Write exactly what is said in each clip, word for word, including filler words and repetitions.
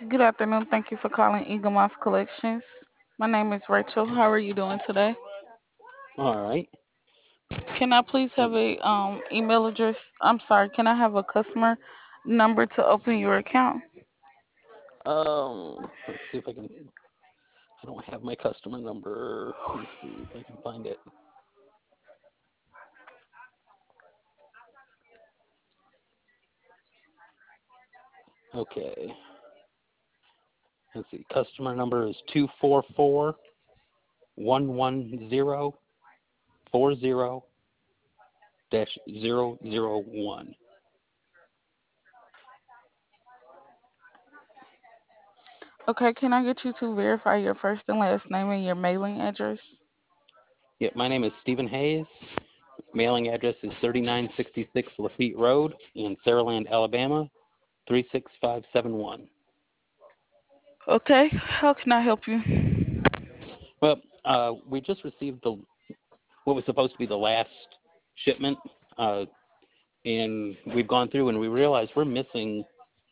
Good afternoon. Thank you for calling Eagle Moss Collections. My name is Rachel. How are you doing today? All right. Can I please have a um email address? I'm sorry. Can I have a customer number to open your account? Um, let's see if I can. I don't have my customer number. Let me see if I can find it. Okay. Let's see. Customer number is two four four one one zero four zero dash zero zero one. Okay. Can I get you to verify your first and last name and your mailing address? Yeah, my name is Stephen Hayes. Mailing address is thirty-nine sixty-six Lafitte Road in Saraland, Alabama, three six five seven one. Okay. How can I help you? Well, uh, we just received the what was supposed to be the last shipment, uh, and we've gone through and we realized we're missing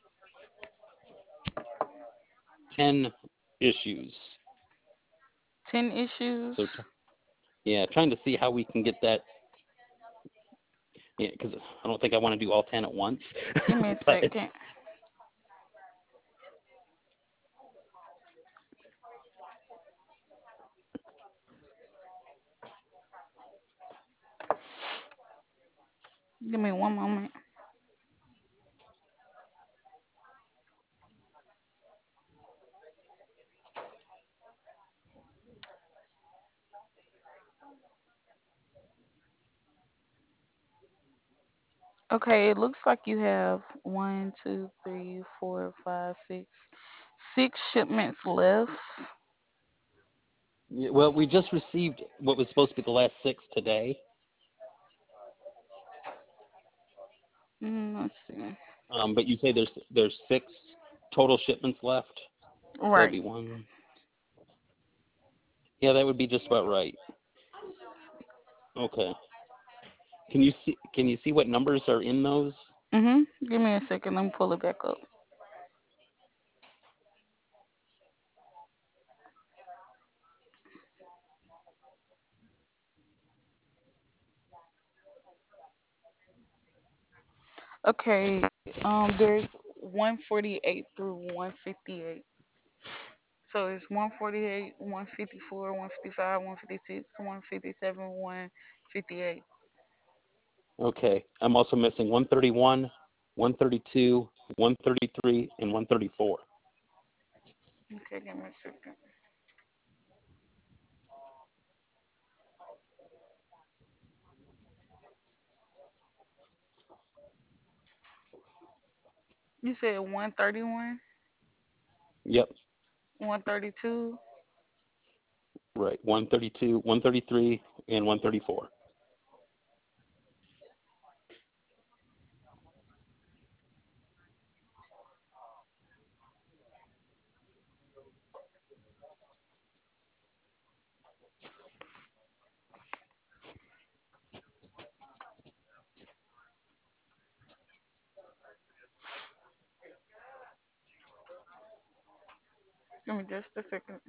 ten issues. Ten So, tr- issues. yeah, trying to see how we can get that. Yeah, because I don't think I want to do all ten at once. Give me a But second. Give me one moment. Okay. It looks like you have one, two, three, four, five, six, six shipments left. yeah, well, we just received what was supposed to be the last six today. Mm, let's see. Um, but you say there's there's six total shipments left. So that'd Right. be one. Yeah, that would be just about right. Okay. Can you see can you see what numbers are in those? Mhm. Give me a second. Let me pull it back up. Okay. Um, there's one forty-eight through one fifty-eight. So it's one forty-eight, one fifty-four, one fifty-five, one fifty-six, one fifty-seven, one fifty-eight. Okay. I'm also missing one thirty-one, one thirty-two, one thirty-three, and one thirty-four. Okay, give me a second. You said one thirty-one, Yep. one thirty-two. Right. one thirty-two, one thirty-three, and one thirty-four. Give me just a second.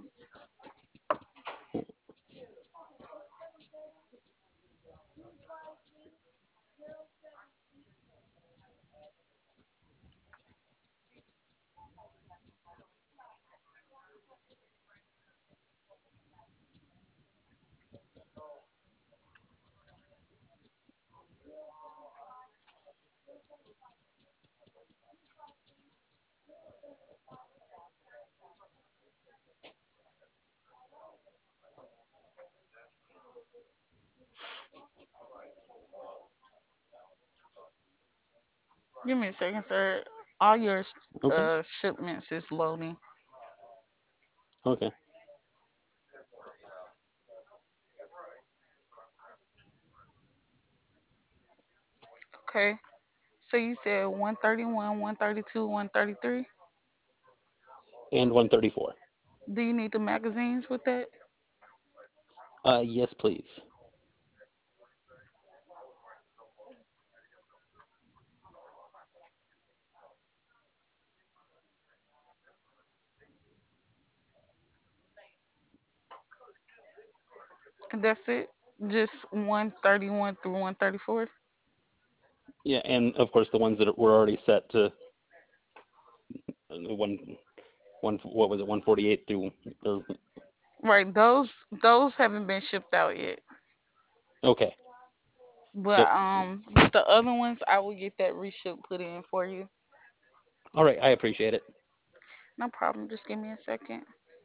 Give me a second, sir. All your Okay. uh shipments is loading. Okay. Okay. So you said one thirty-one, one thirty-two, one thirty-three. And one thirty-four. Do you need the magazines with that? Uh, yes, please. And that's it. Just one thirty-one through one thirty-four. Yeah, and of course the ones that were already set to uh, one one what was it one forty-eight through or Right. Those those haven't been shipped out yet. okay. But Yep. um, with the other ones, I will get that reship put in for you. All right, I appreciate it. No problem. Just give me a second.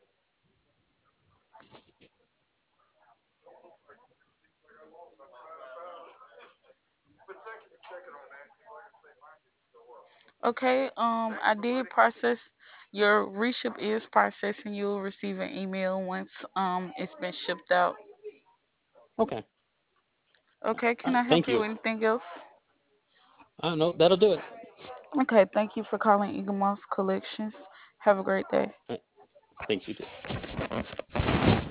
Okay. Um, I did process your reship is processing. You'll receive an email once um it's been shipped out. Okay. Okay. All Can right, I help thank you you. with anything else? Uh, no, that'll do it. Okay. Thank you for calling Eagle Moss Collections. Have a great day. All right, thanks, you too.